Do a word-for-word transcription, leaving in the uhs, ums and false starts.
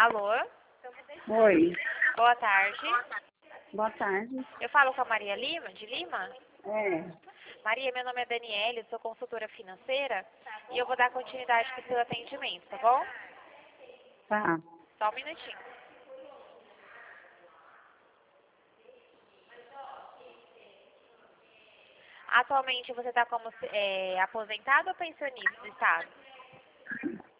Alô? Oi, Boa tarde. boa tarde. Eu falo com a Maria Lima, de Lima? É, Maria, meu nome é Daniele, sou consultora financeira e eu vou dar continuidade para o seu atendimento, tá bom? tá. Só um minutinho. Atualmente você está como é, aposentado ou pensionista do Estado?